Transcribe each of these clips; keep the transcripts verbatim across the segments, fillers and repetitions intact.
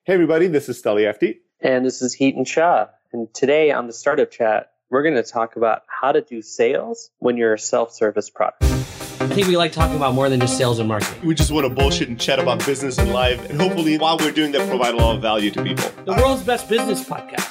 Hey everybody, this is Steli Efti. And this is Heaton Shah. And today on the Startup Chat, we're going to talk about how to do sales when you're a self-service product. I think we like talking about more than just sales and marketing. We just want to bullshit and chat about business and life. And hopefully while we're doing that, provide a lot of value to people. The world's best business podcast.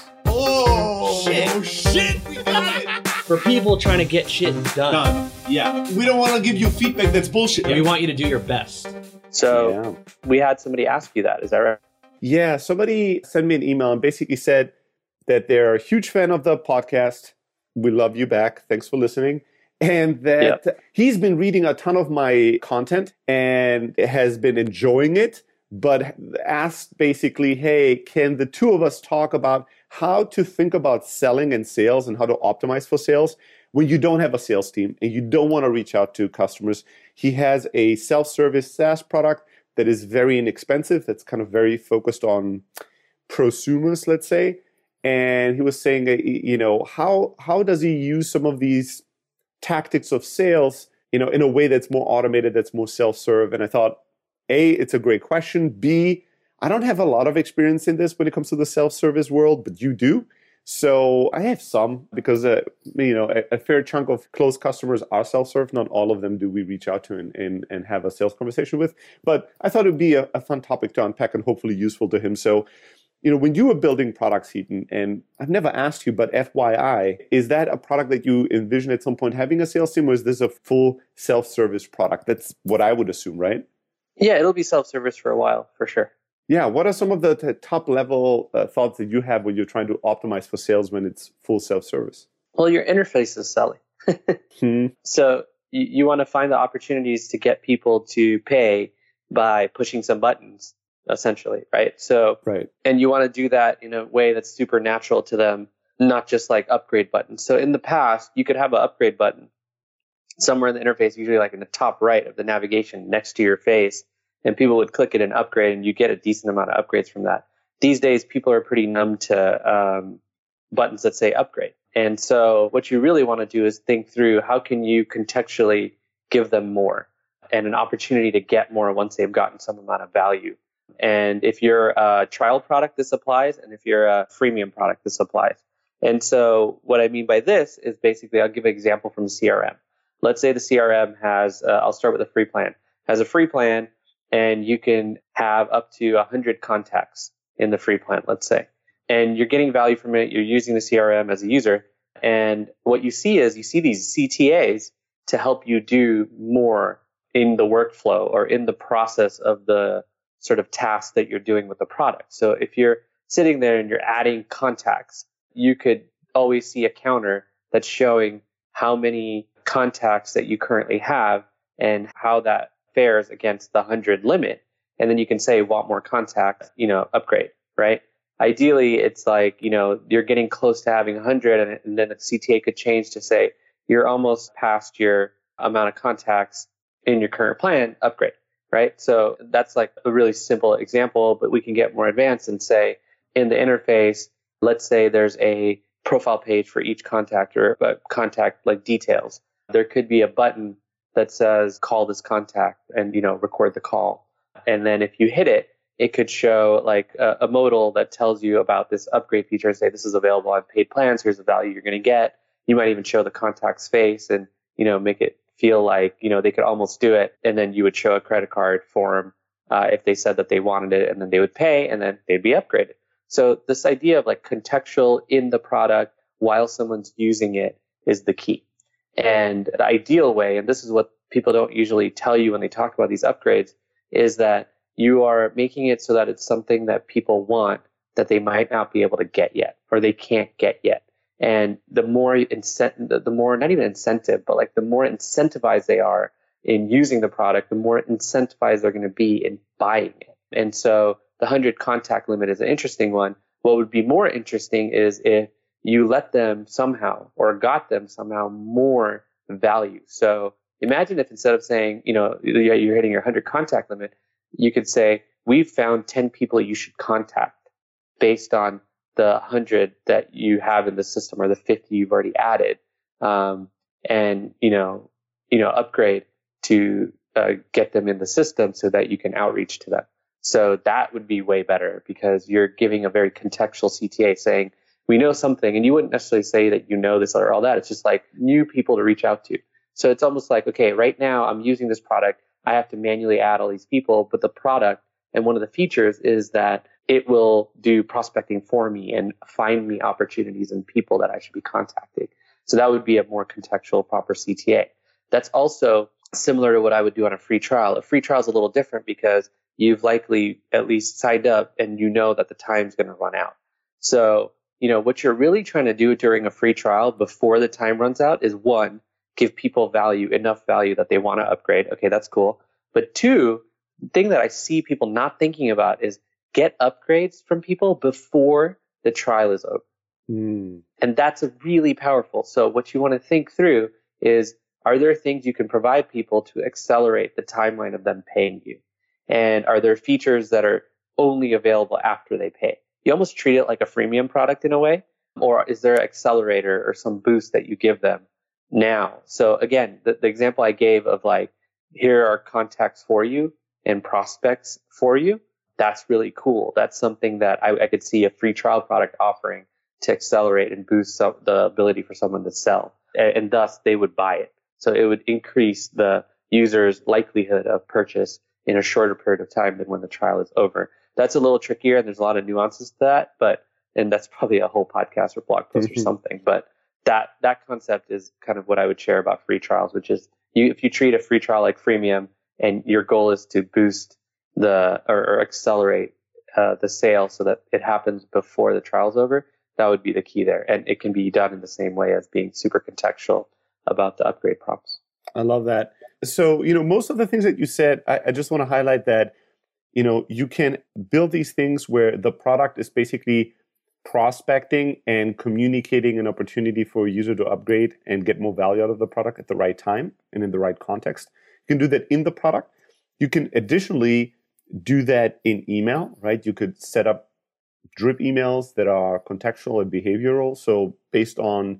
Oh, shit. Oh, shit. We got it. For people trying to get shit done. Done. Yeah. We don't want to give you feedback that's bullshit. Yeah, we want you to do your best. So yeah. we had somebody ask you that. Is that right? Yeah. Somebody sent me an email and basically said that they're a huge fan of the podcast. We love you back. Thanks for listening. And that yep. he's been reading a ton of my content and has been enjoying it, but asked basically, hey, can the two of us talk about how to think about selling and sales and how to optimize for sales when you don't have a sales team and you don't want to reach out to customers? He has a self-service SaaS product that is very inexpensive, that's kind of very focused on prosumers, let's say. And he was saying, you know, how how does he use some of these tactics of sales, you know, in a way that's more automated, that's more self-serve? And I thought, A, it's a great question. B, I don't have a lot of experience in this when it comes to the self-service world, but you do. So I have some because, uh, you know, a, a fair chunk of close customers are self-serve. Not all of them do we reach out to and, and, and have a sales conversation with. But I thought it would be a, a fun topic to unpack and hopefully useful to him. So, you know, when you were building products, Heaton, and I've never asked you, but F Y I, is that a product that you envision at some point having a sales team, or is this a full self-service product? That's what I would assume, right? Yeah, it'll be self-service for a while, for sure. Yeah, what are some of the t- top level uh, thoughts that you have when you're trying to optimize for sales when it's full self-service? Well, your interface is selling. hmm. So you, you want to find the opportunities to get people to pay by pushing some buttons, essentially, right? So, right. And you want to do that in a way that's super natural to them, not just like upgrade buttons. So in the past, you could have an upgrade button somewhere in the interface, usually like in the top right of the navigation next to your face. And people would click it and upgrade, and you get a decent amount of upgrades from that. These days, people are pretty numb to um, buttons that say upgrade. And so what you really want to do is think through how can you contextually give them more and an opportunity to get more once they've gotten some amount of value. And if you're a trial product, this applies. And if you're a freemium product, this applies. And so what I mean by this is basically, I'll give an example from the C R M. Let's say the C R M has, uh, I'll start with a free plan, has a free plan. And you can have up to one hundred contacts in the free plan, let's say. And you're getting value from it. You're using the C R M as a user. And what you see is you see these C T As to help you do more in the workflow or in the process of the sort of task that you're doing with the product. So if you're sitting there and you're adding contacts, you could always see a counter that's showing how many contacts that you currently have and how that fares against the one hundred limit. And then you can say, want more contacts, you know, upgrade, right? Ideally, it's like, you know, you're getting close to having one hundred, and, and then the C T A could change to say, you're almost past your amount of contacts in your current plan, upgrade, right? So that's like a really simple example, but we can get more advanced and say, in the interface, let's say there's a profile page for each contact or a contact like details. There could be a button that says call this contact and, you know, record the call. And then if you hit it, it could show like a, a modal that tells you about this upgrade feature and say this is available on paid plans. Here's the value you're going to get. You might even show the contact's face and, you know, make it feel like, you know, they could almost do it. And then you would show a credit card for them uh, if they said that they wanted it, and then they would pay and then they'd be upgraded. So this idea of like contextual in the product while someone's using it is the key. And the ideal way, and this is what people don't usually tell you when they talk about these upgrades, is that you are making it so that it's something that people want that they might not be able to get yet, or they can't get yet. And the more incentive, the more, not even incentive, but like the more incentivized they are in using the product, the more incentivized they're going to be in buying it. And so the one hundred contact limit is an interesting one. What would be more interesting is if you let them somehow or got them somehow more value. So imagine if instead of saying, you know, you're hitting your one hundred contact limit, you could say, we've found ten people you should contact based on the one hundred that you have in the system or the fifty you've already added. Um, and, you know, you know, upgrade to uh, get them in the system so that you can outreach to them. So that would be way better because you're giving a very contextual C T A saying, we know something, and you wouldn't necessarily say that you know this or all that. It's just like new people to reach out to. So it's almost like, okay, right now I'm using this product. I have to manually add all these people, but the product and one of the features is that it will do prospecting for me and find me opportunities and people that I should be contacting. So that would be a more contextual, proper C T A. That's also similar to what I would do on a free trial. A free trial is a little different because you've likely at least signed up and you know that the time's going to run out. So, you know, what you're really trying to do during a free trial before the time runs out is one, give people value, enough value that they want to upgrade. Okay, that's cool. But two, the thing that I see people not thinking about is get upgrades from people before the trial is over. Mm. And that's a really powerful. So what you want to think through is, are there things you can provide people to accelerate the timeline of them paying you? And are there features that are only available after they pay? You almost treat it like a freemium product in a way. Or is there an accelerator or some boost that you give them now? So again, the, the example I gave of like, here are contacts for you and prospects for you. That's really cool. That's something that I, I could see a free trial product offering to accelerate and boost some, the ability for someone to sell. And, and thus they would buy it. So it would increase the user's likelihood of purchase in a shorter period of time than when the trial is over. That's a little trickier and there's a lot of nuances to that, but, and that's probably a whole podcast or blog post mm-hmm. or something, but that, that concept is kind of what I would share about free trials, which is you, if you treat a free trial like freemium and your goal is to boost the, or, or accelerate uh, the sale so that it happens before the trial's over, that would be the key there. And it can be done in the same way as being super contextual about the upgrade prompts. I love that. So, you know, most of the things that you said, I, I just want to highlight that, you know, you can build these things where the product is basically prospecting and communicating an opportunity for a user to upgrade and get more value out of the product at the right time and in the right context. You can do that in the product. You can additionally do that in email, right? You could set up drip emails that are contextual and behavioral. So based on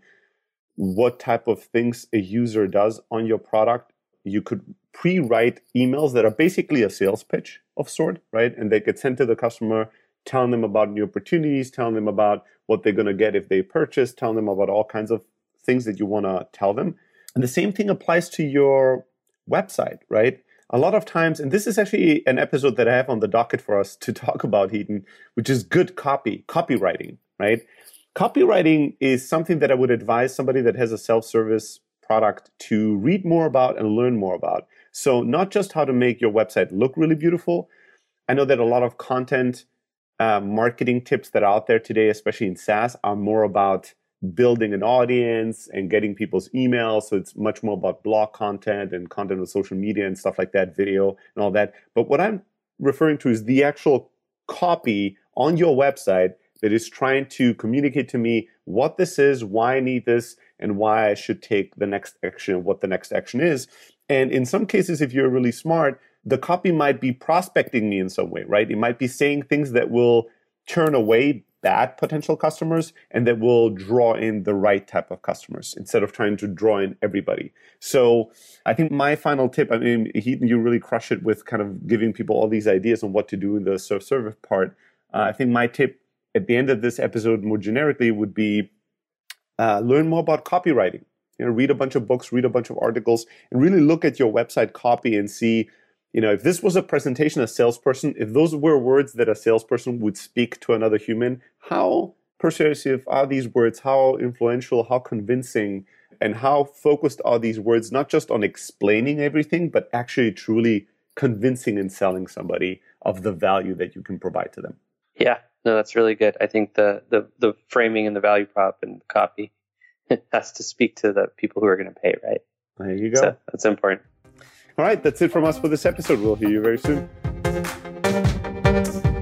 what type of things a user does on your product, you could pre-write emails that are basically a sales pitch of sort, right? And they get sent to the customer, telling them about new opportunities, telling them about what they're going to get if they purchase, telling them about all kinds of things that you want to tell them. And the same thing applies to your website, right? A lot of times, and this is actually an episode that I have on the docket for us to talk about, Heaton, which is good copy, copywriting, right? Copywriting is something that I would advise somebody that has a self-service product to read more about and learn more about. So not just how to make your website look really beautiful. I know that a lot of content uh, marketing tips that are out there today, especially in SaaS, are more about building an audience and getting people's emails. So it's much more about blog content and content on social media and stuff like that, video and all that. But what I'm referring to is the actual copy on your website that is trying to communicate to me what this is, why I need this, and why I should take the next action, what the next action is. And in some cases, if you're really smart, the copy might be prospecting me in some way, right? It might be saying things that will turn away bad potential customers and that will draw in the right type of customers instead of trying to draw in everybody. So I think my final tip, I mean, Heaton, you really crush it with kind of giving people all these ideas on what to do in the self-service part. Uh, I think my tip at the end of this episode, more generically, would be uh, learn more about copywriting. You know, read a bunch of books, read a bunch of articles, and really look at your website copy and see, you know, if this was a presentation, a salesperson, if those were words that a salesperson would speak to another human, how persuasive are these words? How influential, how convincing, and how focused are these words, not just on explaining everything, but actually truly convincing and selling somebody of the value that you can provide to them? Yeah. No, that's really good. I think the, the, the framing and the value prop and the copy has to speak to the people who are going to pay, right? There you go. So that's important. All right, that's it from us for this episode. We'll hear you very soon.